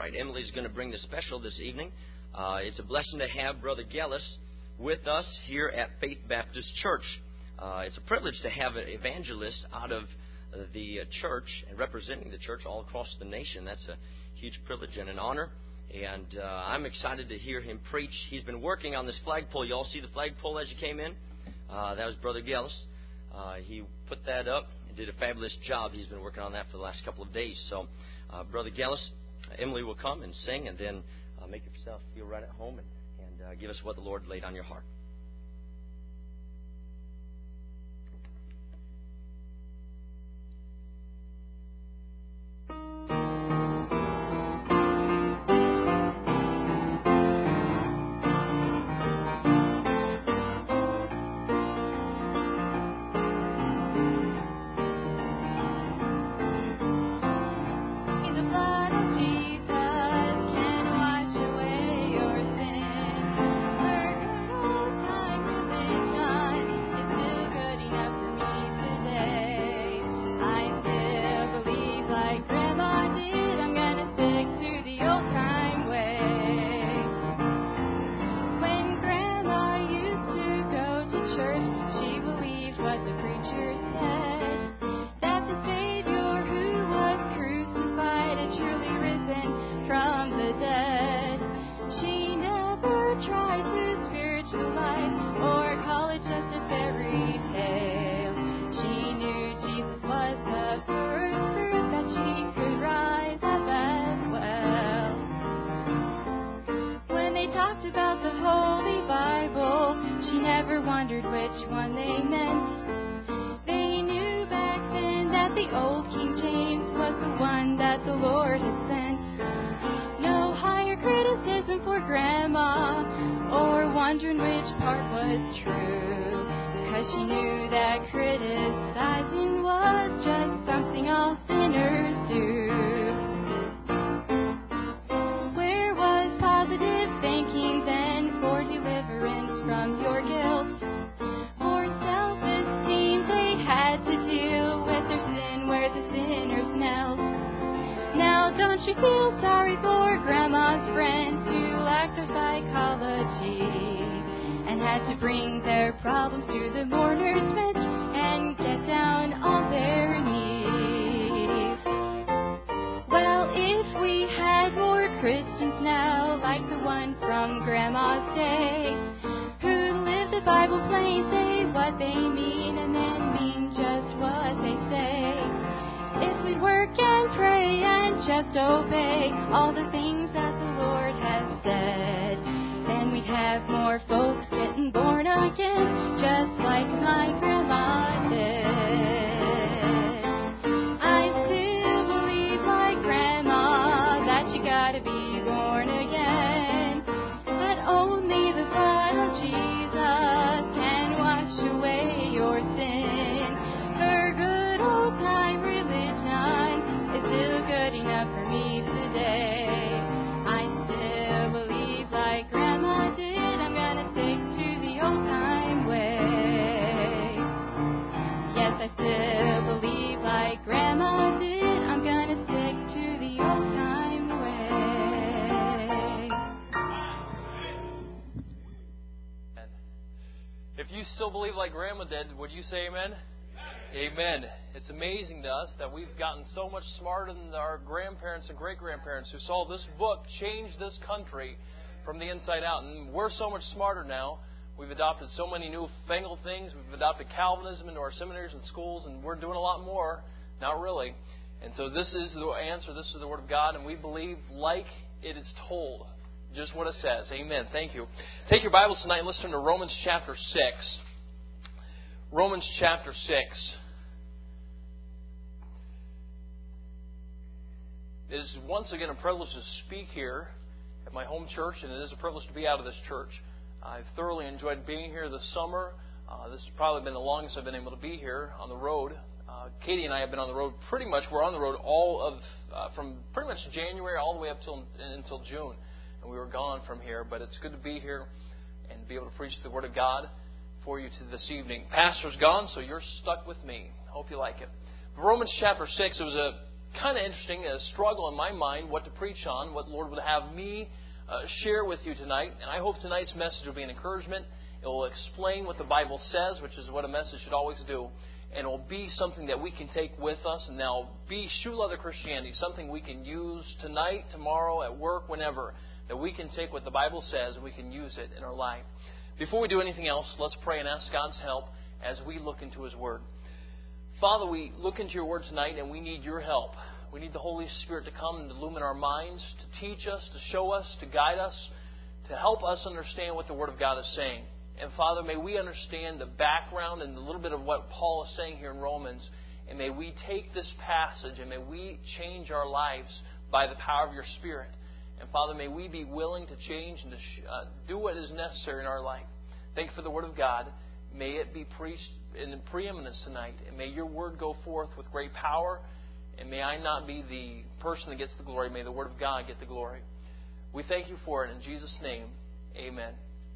right, Emily's going to bring the special this evening. It's a blessing to have Brother Gellis with us here at Faith Baptist Church. It's a privilege to have an evangelist out of the church and representing the church all across the nation. That's a huge privilege and an honor. And I'm excited to hear him preach. He's been working on this flagpole. You all see the flagpole as you came in? That was Brother Gellis. He put that up and did a fabulous job. He's been working on that for the last couple of days. So, Brother Gellis, Emily will come and sing, and then make yourself feel right at home and give us what the Lord laid on your heart. Like Grandma did, would you say amen? Amen. It's amazing to us that we've gotten so much smarter than our grandparents and great-grandparents who saw this book change this country from the inside out. And we're so much smarter now. We've adopted so many newfangled things. We've adopted Calvinism into our seminaries and schools, and we're doing a lot more. Not really. And so this is the answer. This is the Word of God, and we believe like it is told. Just what it says. Amen. Thank you. Take your Bibles tonight and let's turn to Romans chapter 6. Romans chapter 6. It is once again a privilege to speak here at my home church, and it is a privilege to be out of this church. I've thoroughly enjoyed being here this summer. This has probably been the longest I've been able to be here on the road. Katie and I have been on the road pretty much. We're on the road all of from pretty much January all the way up until June, and we were gone from here. But it's good to be here and be able to preach the Word of God for you this evening. Pastor's gone, so you're stuck with me. Hope you like it. Romans chapter 6, it was kind of interesting, a struggle in my mind, what to preach on, what the Lord would have me share with you tonight. And I hope tonight's message will be an encouragement. It will explain what the Bible says, which is what a message should always do. And it will be something that we can take with us, and now be shoe leather Christianity, something we can use tonight, tomorrow, at work, whenever, that we can take what the Bible says and we can use it in our life. Before we do anything else, let's pray and ask God's help as we look into His Word. Father, we look into Your Word tonight, and we need Your help. We need the Holy Spirit to come and illumine our minds, to teach us, to show us, to guide us, to help us understand what the Word of God is saying. And Father, may we understand the background and a little bit of what Paul is saying here in Romans. And may we take this passage and may we change our lives by the power of Your Spirit. And Father, may we be willing to change and to do what is necessary in our life. Thank You for the Word of God. May it be preached in preeminence tonight. And may Your Word go forth with great power. And may I not be the person that gets the glory. May the Word of God get the glory. We thank You for it. In Jesus' name, amen.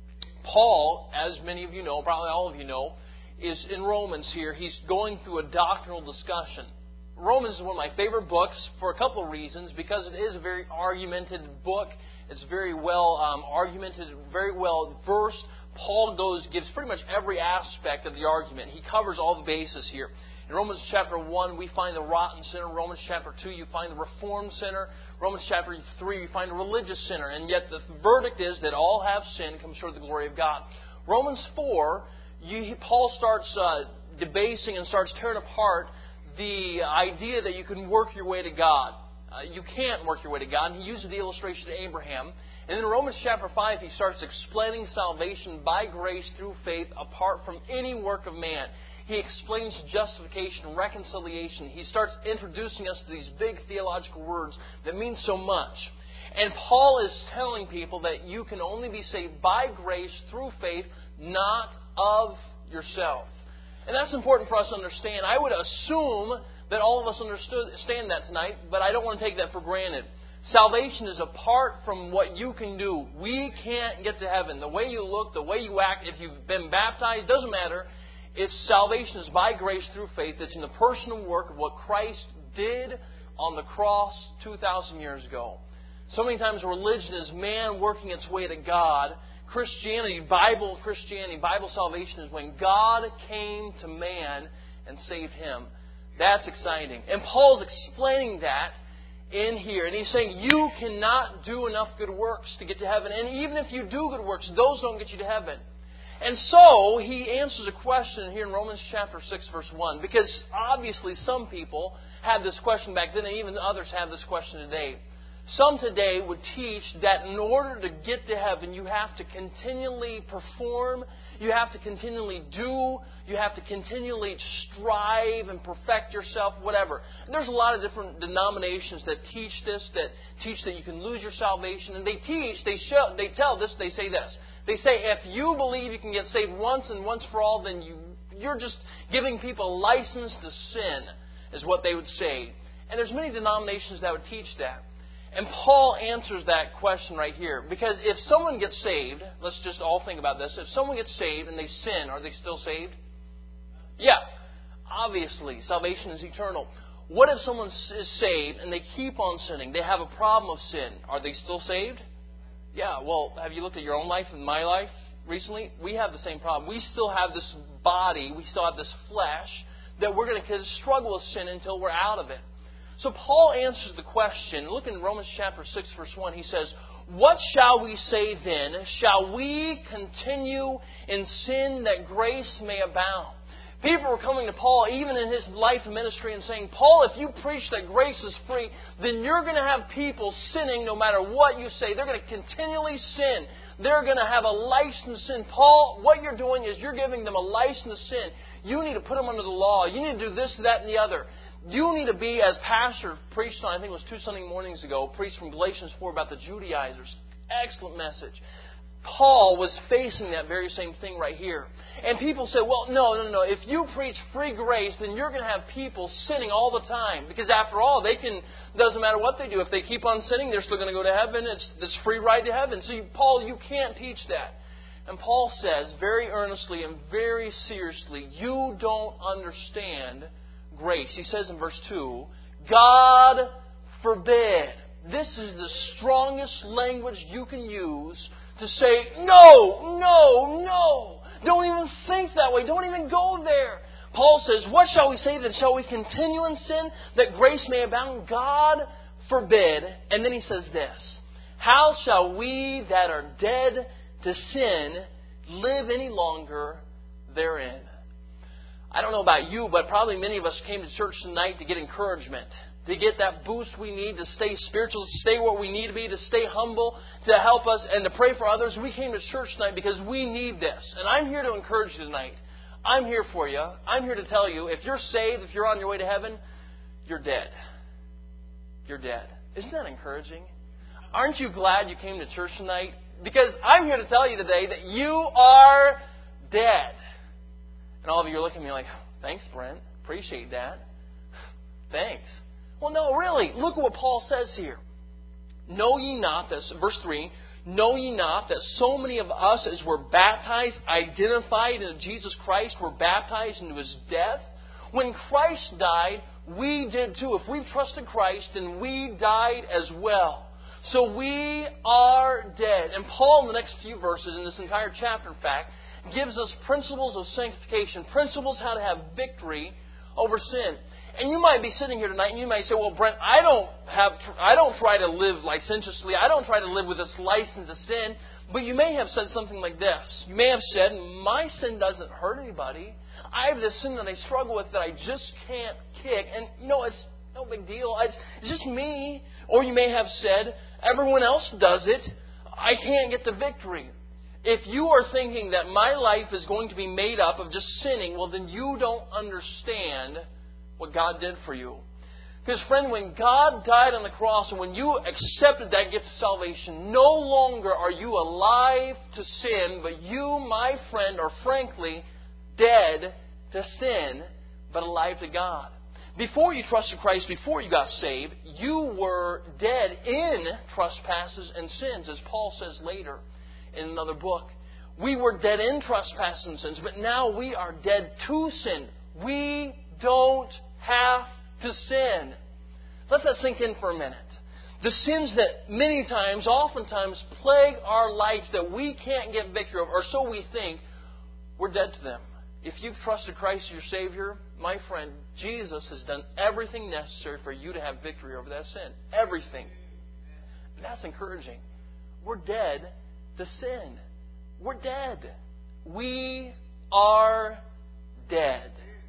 Paul, as many of you know, probably all of you know, is in Romans here. He's going through a doctrinal discussion. Romans is one of my favorite books for a couple of reasons. Because it is a very argumented book. It's very well argumented, very well versed. Paul gives pretty much every aspect of the argument. He covers all the bases here. In Romans chapter 1, we find the rotten sinner. Romans chapter 2, you find the reformed sinner. Romans chapter 3, you find a religious sinner. And yet the verdict is that all have sinned, come short of the glory of God. Romans 4, Paul starts debasing and starts tearing apart the idea that you can work your way to God. You can't work your way to God. And he uses the illustration of Abraham. And in Romans chapter 5, he starts explaining salvation by grace through faith apart from any work of man. He explains justification, reconciliation. He starts introducing us to these big theological words that mean so much. And Paul is telling people that you can only be saved by grace through faith, not of yourself. And that's important for us to understand. I would assume that all of us understand that tonight, but I don't want to take that for granted. Salvation is apart from what you can do. We can't get to heaven. The way you look, the way you act, if you've been baptized, doesn't matter. Salvation is by grace through faith. It's in the personal work of what Christ did on the cross 2,000 years ago. So many times religion is man working its way to God. Christianity, Bible salvation is when God came to man and saved him. That's exciting. And Paul's explaining that in here. And he's saying you cannot do enough good works to get to heaven. And even if you do good works, those don't get you to heaven. And so, he answers a question here in Romans chapter 6, verse 1. Because obviously some people had this question back then, and even others have this question today. Some today would teach that in order to get to heaven, you have to continually perform, you have to continually do, you have to continually strive and perfect yourself, whatever. And there's a lot of different denominations that teach this, that teach that you can lose your salvation. And they say this. They say if you believe you can get saved once and once for all, then you're just giving people a license to sin, is what they would say. And there's many denominations that would teach that. And Paul answers that question right here. Because if someone gets saved, let's just all think about this. If someone gets saved and they sin, are they still saved? Yeah. Obviously, salvation is eternal. What if someone is saved and they keep on sinning? They have a problem of sin. Are they still saved? Yeah, well, have you looked at your own life and my life recently? We have the same problem. We still have this body, we still have this flesh, that we're going to struggle with sin until we're out of it. So Paul answers the question. Look in Romans chapter 6, verse 1. He says, "What shall we say then? Shall we continue in sin that grace may abound?" People were coming to Paul, even in his life and ministry, and saying, "Paul, if you preach that grace is free, then you're going to have people sinning no matter what you say. They're going to continually sin. They're going to have a license to sin. Paul, what you're doing is you're giving them a license to sin. You need to put them under the law. You need to do this, that, and the other. You need to be, as Pastor preached on, I think it was 2 Sunday mornings ago, preached from Galatians 4 about the Judaizers. Excellent message. Paul was facing that very same thing right here. And people say, well, no. If you preach free grace, then you're going to have people sinning all the time. Because after all, doesn't matter what they do. If they keep on sinning, they're still going to go to heaven. It's this free ride to heaven. So, Paul, you can't teach that. And Paul says very earnestly and very seriously, you don't understand grace. He says in verse 2, God forbid. This is the strongest language you can use to say, no, no, no. Don't even think that way. Don't even go there. Paul says, what shall we say then? Shall we continue in sin that grace may abound? God forbid. And then he says this, how shall we that are dead to sin live any longer therein? I don't know about you, but probably many of us came to church tonight to get encouragement, to get that boost we need to stay spiritual, to stay where we need to be, to stay humble, to help us, and to pray for others. We came to church tonight because we need this. And I'm here to encourage you tonight. I'm here for you. I'm here to tell you, if you're saved, if you're on your way to heaven, you're dead. You're dead. Isn't that encouraging? Aren't you glad you came to church tonight? Because I'm here to tell you today that you are dead. And all of you are looking at me like, thanks, Brent. Appreciate that. Thanks. Well, no, really. Look at what Paul says here. Know ye not, that's verse 3, know ye not that so many of us as were baptized, identified into Jesus Christ, were baptized into His death? When Christ died, we did too. If we've trusted Christ, then we died as well. So we are dead. And Paul, in the next few verses, in this entire chapter, in fact, gives us principles of sanctification, principles how to have victory over sin. And you might be sitting here tonight and you might say, well, Brent, I don't try to live licentiously. I don't try to live with this license to sin. But you may have said something like this. You may have said, my sin doesn't hurt anybody. I have this sin that I struggle with that I just can't kick. And, it's no big deal. It's just me. Or you may have said, everyone else does it. I can't get the victory. If you are thinking that my life is going to be made up of just sinning, well, then you don't understand what God did for you. Because, friend, when God died on the cross and when you accepted that gift of salvation, no longer are you alive to sin, but you, my friend, are frankly dead to sin, but alive to God. Before you trusted Christ, before you got saved, you were dead in trespasses and sins, as Paul says later in another book. We were dead in trespasses and sins, but now we are dead to sin. We don't have to sin. Let that sink in for a minute. The sins that many times, oftentimes, plague our life that we can't get victory over, or so we think, we're dead to them. If you've trusted Christ as your Savior, my friend, Jesus has done everything necessary for you to have victory over that sin. Everything. And that's encouraging. We're dead to sin. We're dead. We are dead.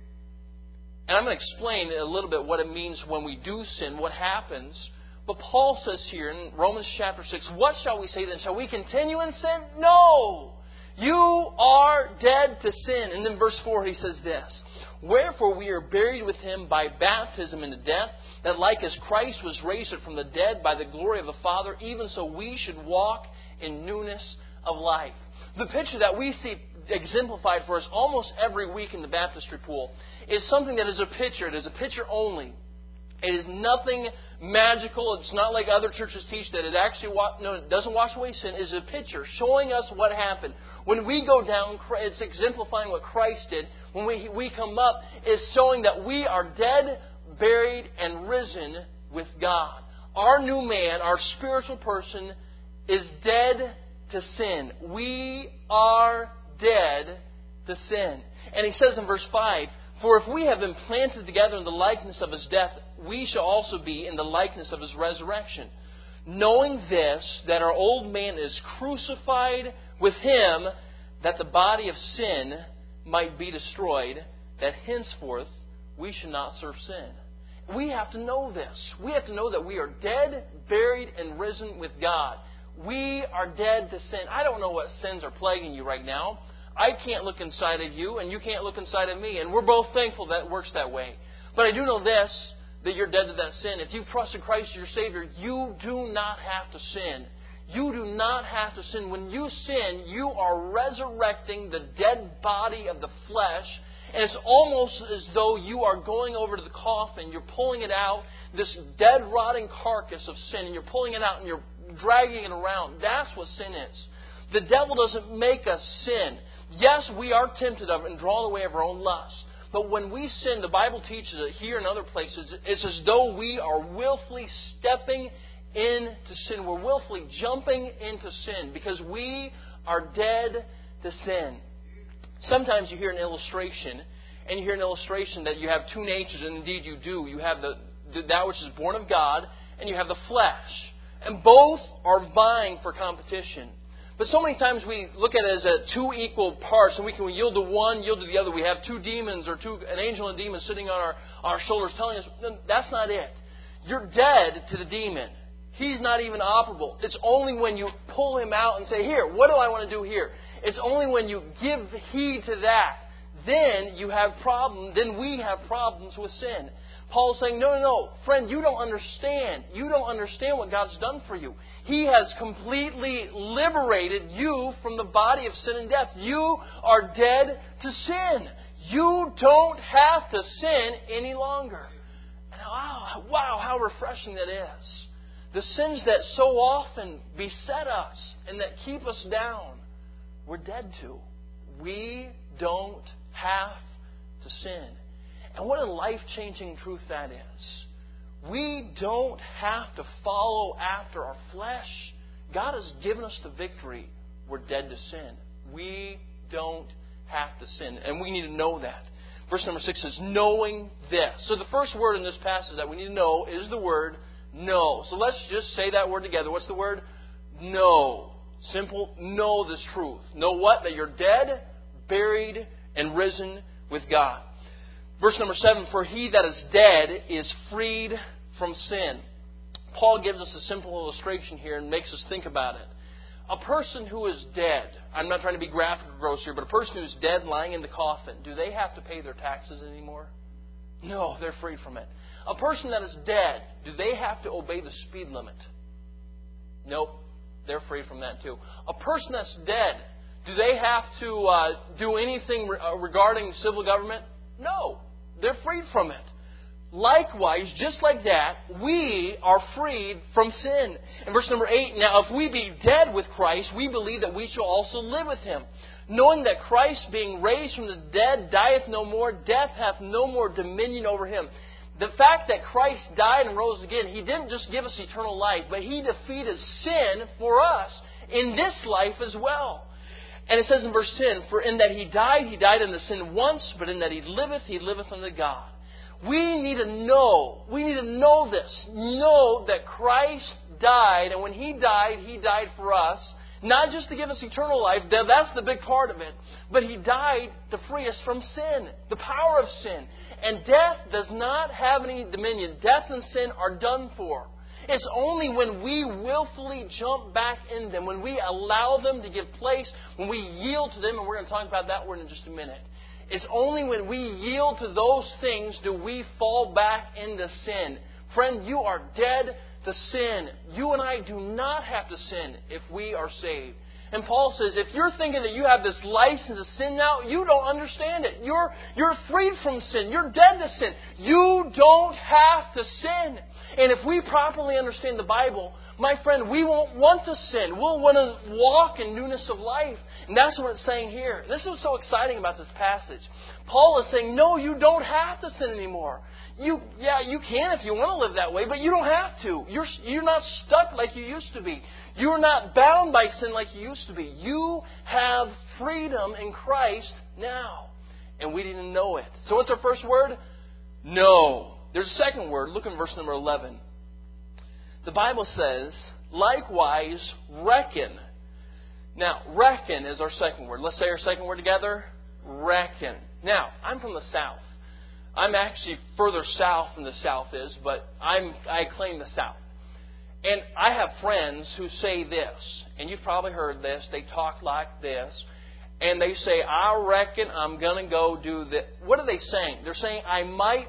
And I'm going to explain a little bit what it means when we do sin, what happens. But Paul says here in Romans chapter 6, what shall we say then? Shall we continue in sin? No! You are dead to sin. And then verse 4 he says this, wherefore we are buried with Him by baptism into death, that like as Christ was raised from the dead by the glory of the Father, even so we should walk in newness of life. The picture that we see exemplified for us almost every week in the baptistry pool is something that is a picture. It is a picture only. It is nothing magical. It's not like other churches teach that it actually it doesn't wash away sin. It is a picture showing us what happened. When we go down, it's exemplifying what Christ did. When we come up, it's showing that we are dead, buried, and risen with God. Our new man, our spiritual person, is dead to sin. We are dead to sin. And he says in verse 5, for if we have been planted together in the likeness of His death, we shall also be in the likeness of His resurrection. Knowing this, that our old man is crucified with Him, that the body of sin might be destroyed, that henceforth we should not serve sin. We have to know this. We have to know that we are dead, buried, and risen with God. We are dead to sin. I don't know what sins are plaguing you right now. I can't look inside of you, and you can't look inside of me. And we're both thankful that it works that way. But I do know this, that you're dead to that sin. If you've trusted Christ as your Savior, you do not have to sin. You do not have to sin. When you sin, you are resurrecting the dead body of the flesh. And it's almost as though you are going over to the coffin, you're pulling it out, this dead, rotting carcass of sin, and you're pulling it out and you're dragging it around. That's what sin is. The devil doesn't make us sin. Yes, we are tempted of it and drawn away of our own lust. But when we sin, the Bible teaches it here and other places, it's as though we are willfully stepping into sin. We're willfully jumping into sin because we are dead to sin. Sometimes you hear an illustration, and you hear an illustration that you have two natures, and indeed you do. You have that which is born of God, and you have the flesh. And both are vying for competition. But so many times we look at it as two equal parts, and we can yield to one, yield to the other. We have two demons, or an angel and a demon sitting on our shoulders telling us, that's not it. You're dead to the demon. He's not even operable. It's only when you pull him out and say, here, what do I want to do here? It's only when you give heed to that, then you have problems, then we have problems with sin. Paul's saying, no, friend, you don't understand. You don't understand what God's done for you. He has completely liberated you from the body of sin and death. You are dead to sin. You don't have to sin any longer. And wow, how refreshing that is. The sins that so often beset us and that keep us down, we're dead to. We don't have to sin. And what a life-changing truth that is. We don't have to follow after our flesh. God has given us the victory. We're dead to sin. We don't have to sin. And we need to know that. Verse number 6 says, knowing this. So the first word in this passage that we need to know is the word know. So let's just say that word together. What's the word? Know. Simple. Know this truth. Know what? That you're dead, buried, and risen with God. Verse number 7, for he that is dead is freed from sin. Paul gives us a simple illustration here and makes us think about it. A person who is dead, I'm not trying to be graphic or gross here, but a person who's dead lying in the coffin, do they have to pay their taxes anymore? No, they're freed from it. A person that is dead, do they have to obey the speed limit? Nope, they're free from that too. A person that's dead, do they have to do anything regarding civil government? No, they're freed from it. Likewise, just like that, we are freed from sin. In verse number 8, now if we be dead with Christ, we believe that we shall also live with Him. Knowing that Christ, being raised from the dead, dieth no more, death hath no more dominion over Him. The fact that Christ died and rose again, He didn't just give us eternal life, but He defeated sin for us in this life as well. And it says in verse 10, for in that He died unto sin once, but in that He liveth unto God. We need to know this. Know that Christ died, and when He died for us. Not just to give us eternal life, that's the big part of it. But He died to free us from sin, the power of sin. And death does not have any dominion. Death and sin are done for. It's only when we willfully jump back in them, when we allow them to give place, when we yield to them, and we're going to talk about that word in just a minute. It's only when we yield to those things do we fall back into sin. Friend, you are dead to sin. You and I do not have to sin if we are saved. And Paul says, if you're thinking that you have this license to sin now, you don't understand it. You're freed from sin. You're dead to sin. You don't have to sin. And if we properly understand the Bible, my friend, we won't want to sin. We'll want to walk in newness of life. And that's what it's saying here. This is so exciting about this passage. Paul is saying, no, you don't have to sin anymore. You can if you want to live that way, but you don't have to. You're not stuck like you used to be. You're not bound by sin like you used to be. You have freedom in Christ now. And we didn't know it. So what's our first word? No. There's a second word. Look in verse number 11. The Bible says, likewise, reckon. Now, reckon is our second word. Let's say our second word together. Reckon. Now, I'm from the South. I'm actually further south than the South is, but I claim the South. And I have friends who say this, and you've probably heard this. They talk like this, and they say, I reckon I'm going to go do this. What are they saying? They're saying, I might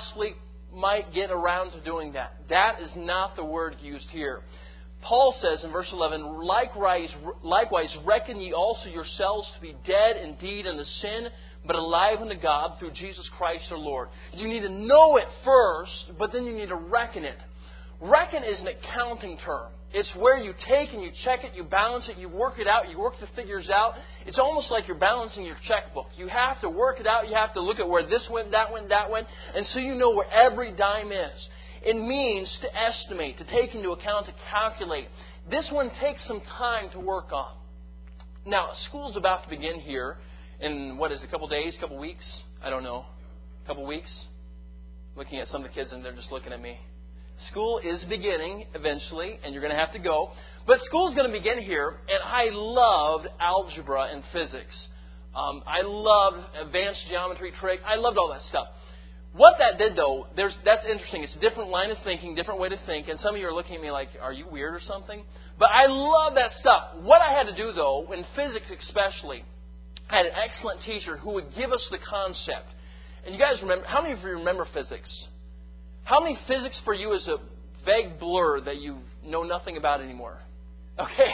get around to doing that. That is not the word used here. Paul says in verse 11, likewise reckon ye also yourselves to be dead indeed unto sin, but alive unto God through Jesus Christ our Lord. You need to know it first, but then you need to reckon it. Reckon is an accounting term. It's where you take and you check it, you balance it, you work it out, you work the figures out. It's almost like you're balancing your checkbook. You have to work it out. You have to look at where this went, that went, that went, and so you know where every dime is. It means to estimate, to take into account, to calculate. This one takes some time to work on. Now, school's about to begin here in, a couple days, couple weeks? I don't know. A couple weeks? Looking at some of the kids and they're just looking at me. School is beginning eventually, and you're going to have to go. But school's going to begin here, and I loved algebra and physics. I loved advanced geometry, trig. I loved all that stuff. What that did, though, that's interesting. It's a different line of thinking, different way to think. And some of you are looking at me like, are you weird or something? But I love that stuff. What I had to do, though, in physics especially, I had an excellent teacher who would give us the concept. And you guys remember, how many of you remember physics? How many physics for you is a vague blur that you know nothing about anymore? Okay.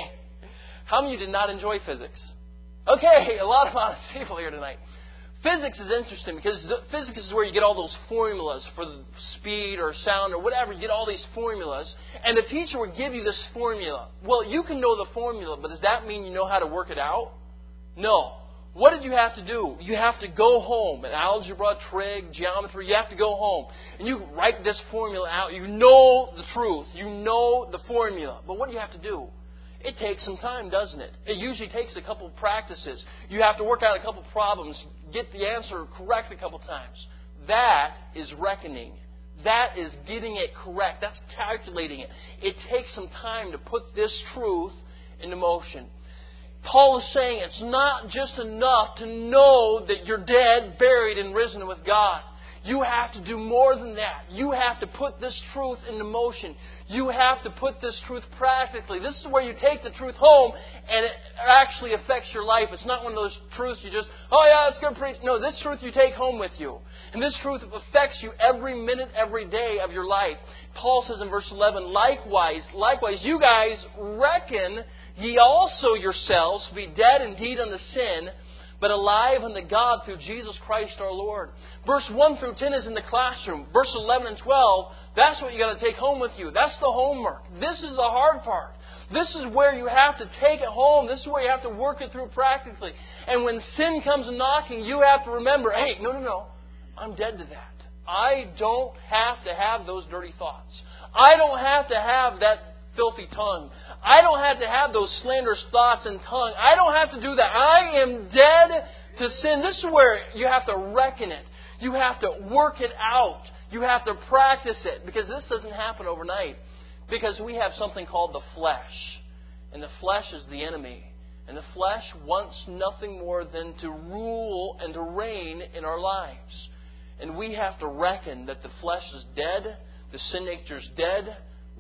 How many of you did not enjoy physics? Okay, a lot of honest people here tonight. Physics is interesting because physics is where you get all those formulas for the speed or sound or whatever. You get all these formulas. And the teacher would give you this formula. Well, you can know the formula, but does that mean you know how to work it out? No. What did you have to do? You have to go home. In algebra, trig, geometry, you have to go home. And you write this formula out. You know the truth. You know the formula. But what do you have to do? It takes some time, doesn't it? It usually takes a couple of practices. You have to work out a couple of problems, get the answer correct a couple of times. That is reckoning. That is getting it correct. That's calculating it. It takes some time to put this truth into motion. Paul is saying it's not just enough to know that you're dead, buried, and risen with God. You have to do more than that. You have to put this truth into motion. You have to put this truth practically. This is where you take the truth home and it actually affects your life. It's not one of those truths you just, oh yeah, it's good preach. No, this truth you take home with you. And this truth affects you every minute, every day of your life. Paul says in verse 11, likewise, you guys reckon ye also yourselves to be dead indeed unto sin, but alive unto God through Jesus Christ our Lord. Verse 1 through 10 is in the classroom. Verse 11 and 12, that's what you got to take home with you. That's the homework. This is the hard part. This is where you have to take it home. This is where you have to work it through practically. And when sin comes knocking, you have to remember, hey, no, I'm dead to that. I don't have to have those dirty thoughts. I don't have to have that filthy tongue. I don't have to have those slanderous thoughts and tongue. I don't have to do that. I am dead to sin. This is where you have to reckon it. You have to work it out. You have to practice it. Because this doesn't happen overnight. Because we have something called the flesh. And the flesh is the enemy. And the flesh wants nothing more than to rule and to reign in our lives. And we have to reckon that the flesh is dead. The sin nature is dead.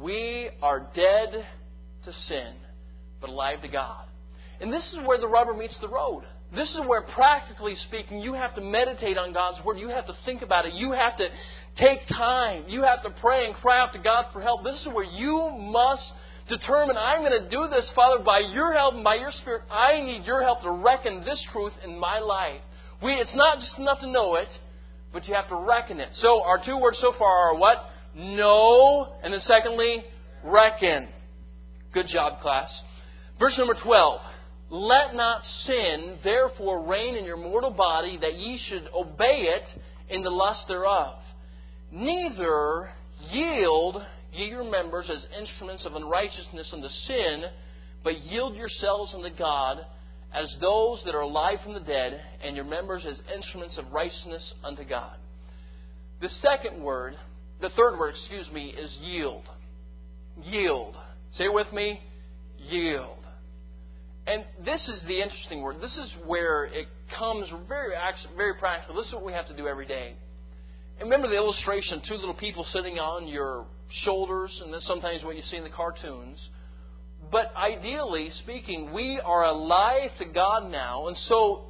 We are dead to sin, but alive to God. And this is where the rubber meets the road. This is where, practically speaking, you have to meditate on God's Word. You have to think about it. You have to take time. You have to pray and cry out to God for help. This is where you must determine, I'm going to do this, Father, by your help and by your Spirit. I need your help to reckon this truth in my life. It's not just enough to know it, but you have to reckon it. So our two words so far are what? Know, and then secondly, reckon. Good job, class. Verse number 12. Let not sin therefore reign in your mortal body, that ye should obey it in the lust thereof. Neither yield ye your members as instruments of unrighteousness unto sin, but yield yourselves unto God as those that are alive from the dead, and your members as instruments of righteousness unto God. The third word, is yield. Yield. Say it with me. Yield. And this is the interesting word. This is where it comes very practical. This is what we have to do every day. And remember the illustration, two little people sitting on your shoulders, and that's sometimes what you see in the cartoons. But ideally speaking, we are alive to God now, and so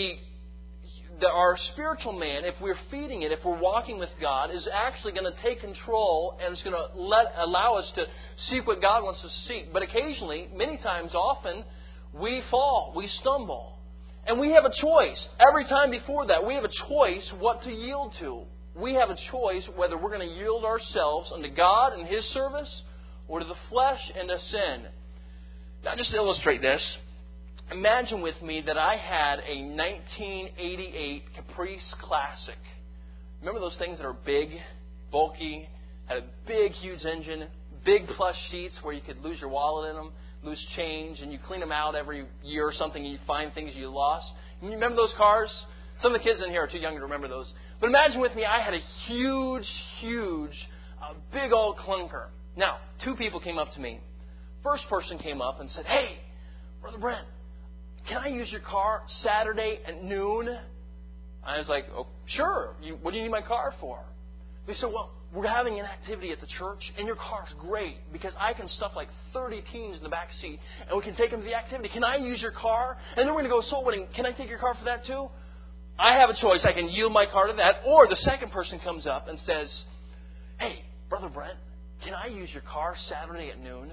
our spiritual man, if we're feeding it, if we're walking with God, is actually going to take control and it's going to allow us to seek what God wants us to seek. But occasionally, many times, often, we fall, we stumble. And we have a choice. Every time before that, we have a choice what to yield to. we have a choice whether we're going to yield ourselves unto God and His service or to the flesh and to sin. Now, just to illustrate this, imagine with me that I had a 1988 Caprice Classic. Remember those things that are big, bulky, had a big, huge engine, big plush seats where you could lose your wallet in them, lose change, and you clean them out every year or something and you find things you lost. You remember those cars? Some of the kids in here are too young to remember those. But imagine with me, I had a huge, big old clunker. Now, two people came up to me. First person came up and said, "Hey, Brother Brent, can I use your car Saturday at noon?" I was like, "Oh, sure. What do you need my car for?" They said, "Well, we're having an activity at the church, and your car's great because I can stuff like 30 teens in the back seat, and we can take them to the activity. Can I use your car? And then we're going to go soul winning. Can I take your car for that too?" I have a choice. I can yield my car to that. Or the second person comes up and says, "Hey, Brother Brent, can I use your car Saturday at noon?"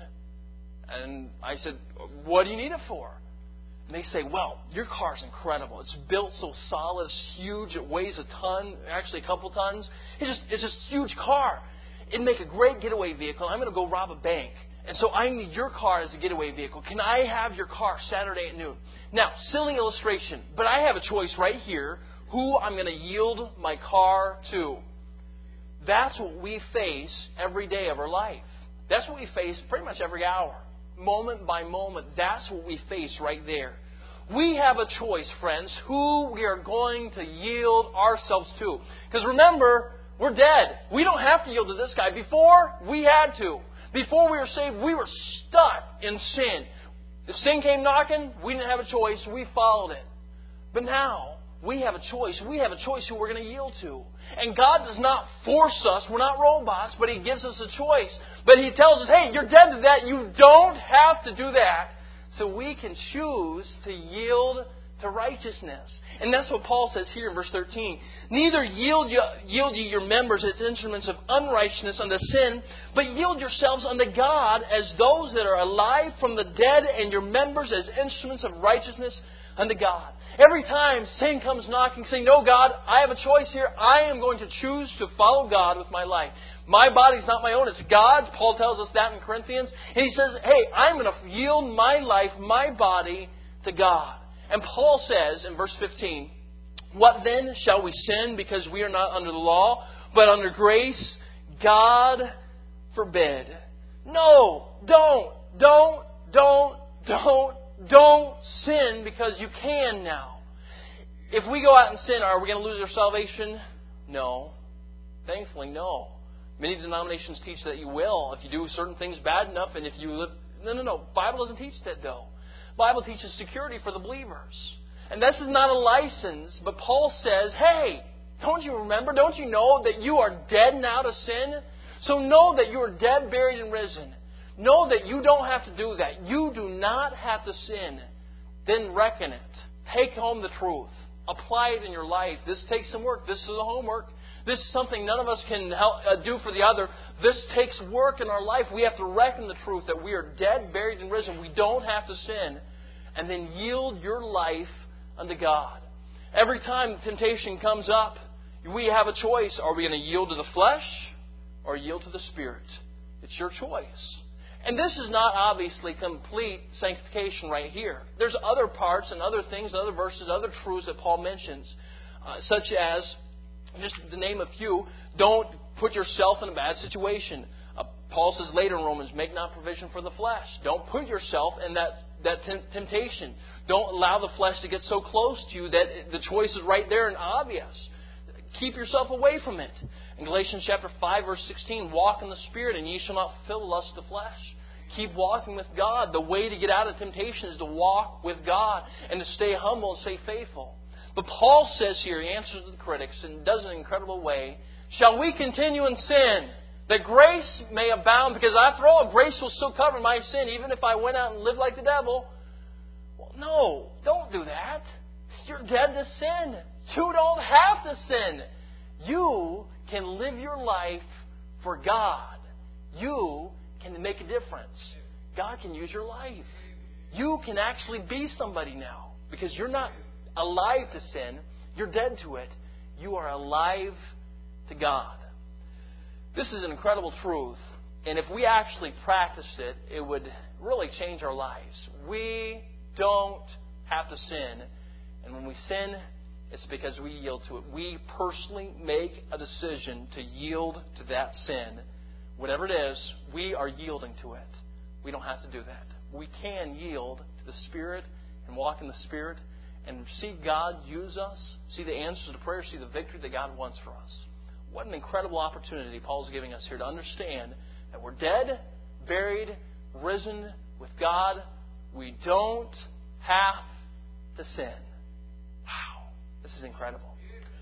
And I said, "What do you need it for?" And they say, "Well, your car's incredible. It's built so solid. It's huge. It weighs a ton, actually a couple tons. It's just a huge car. It'd make a great getaway vehicle. I'm going to go rob a bank. And so I need your car as a getaway vehicle. Can I have your car Saturday at noon?" Now, silly illustration, but I have a choice right here who I'm going to yield my car to. That's what we face every day of our life. That's what we face pretty much every hour. Moment by moment, that's what we face right there. We have a choice, friends, who we are going to yield ourselves to. Because remember, we're dead. We don't have to yield to this guy. Before, we had to. Before we were saved, we were stuck in sin. If sin came knocking, we didn't have a choice. We followed it. But now, we have a choice. We have a choice who we're going to yield to. And God does not force us. We're not robots, but He gives us a choice. But He tells us, hey, you're dead to that. You don't have to do that. So we can choose to yield to righteousness. And that's what Paul says here in verse 13. "Neither yield ye your members as instruments of unrighteousness unto sin, but yield yourselves unto God as those that are alive from the dead, and your members as instruments of righteousness unto God." Every time sin comes knocking, say, "No, God, I have a choice here. I am going to choose to follow God with my life. My body's not my own. It's God's." Paul tells us that in Corinthians. And he says, hey, I'm going to yield my life, my body to God. And Paul says in verse 15, "What then? Shall we sin because we are not under the law, but under grace? God forbid." No, don't sin because you can now. If we go out and sin, are we going to lose our salvation? No. Thankfully, no. Many denominations teach that you will if you do certain things bad enough, and if you live... No. Bible doesn't teach that, though. Bible teaches security for the believers. And this is not a license, but Paul says, hey, don't you remember, don't you know that you are dead now to sin? So know that you are dead, buried, and risen. Know that you don't have to do that. You do not have to sin. Then reckon it. Take home the truth. Apply it in your life. This takes some work. This is the homework. This is something none of us can do for the other. This takes work in our life. We have to reckon the truth that we are dead, buried, and risen. We don't have to sin. And then yield your life unto God. Every time temptation comes up, we have a choice. Are we going to yield to the flesh or yield to the Spirit? It's your choice. And this is not obviously complete sanctification right here. There's other parts and other things, other verses, other truths that Paul mentions, such as, just to name a few, don't put yourself in a bad situation. Paul says later in Romans, make not provision for the flesh. Don't put yourself in that temptation. Don't allow the flesh to get so close to you that the choice is right there and obvious. Keep yourself away from it. In Galatians chapter 5, verse 16, walk in the Spirit, and ye shall not fulfill the lust of the flesh. Keep walking with God. The way to get out of temptation is to walk with God and to stay humble and stay faithful. But Paul says here, he answers to the critics, and does it in an incredible way, shall we continue in sin, that grace may abound? Because after all, grace will still cover my sin, even if I went out and lived like the devil. Well, no, don't do that. You're dead to sin. You don't have to sin. You can live your life for God. You can make a difference. God can use your life. You can actually be somebody now. Because you're not alive to sin. You're dead to it. You are alive to God. This is an incredible truth, and if we actually practiced it, it would really change our lives. We don't have to sin, and when we sin, it's because we yield to it. We personally make a decision to yield to that sin. Whatever it is, we are yielding to it. We don't have to do that. We can yield to the Spirit and walk in the Spirit and see God use us, see the answers to prayer, see the victory that God wants for us. What an incredible opportunity Paul's giving us here to understand that we're dead, buried, risen with God. We don't have to sin. Wow, this is incredible.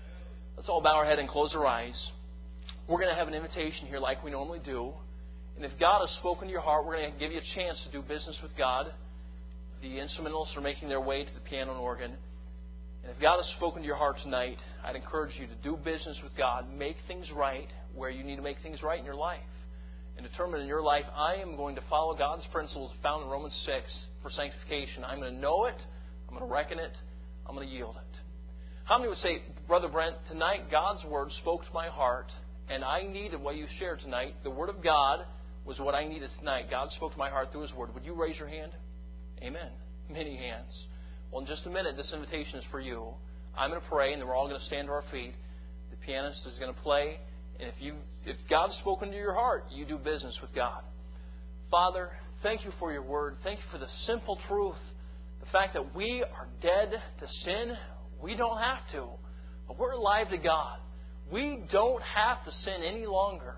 Let's all bow our head and close our eyes. We're going to have an invitation here like we normally do. And if God has spoken to your heart, we're going to give you a chance to do business with God. The instrumentalists are making their way to the piano and organ. And if God has spoken to your heart tonight, I'd encourage you to do business with God. Make things right where you need to make things right in your life. And determine in your life, I am going to follow God's principles found in Romans 6 for sanctification. I'm going to know it. I'm going to reckon it. I'm going to yield it. How many would say, Brother Brent, tonight God's Word spoke to my heart, and I needed what you shared tonight. The Word of God was what I needed tonight. God spoke to my heart through His Word. Would you raise your hand? Amen. Many hands. Well, in just a minute, this invitation is for you. I'm going to pray, and then we're all going to stand to our feet. The pianist is going to play. And if God's spoken to your heart, you do business with God. Father, thank you for your word. Thank you for the simple truth. The fact that we are dead to sin. We don't have to. But we're alive to God. We don't have to sin any longer.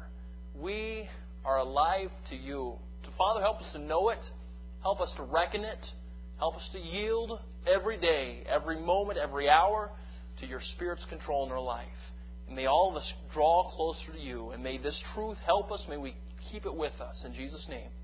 We are alive to you. So, Father, help us to know it. Help us to reckon it. Help us to yield every day, every moment, every hour to your Spirit's control in our life. And may all of us draw closer to you. And may this truth help us. May we keep it with us. In Jesus' name.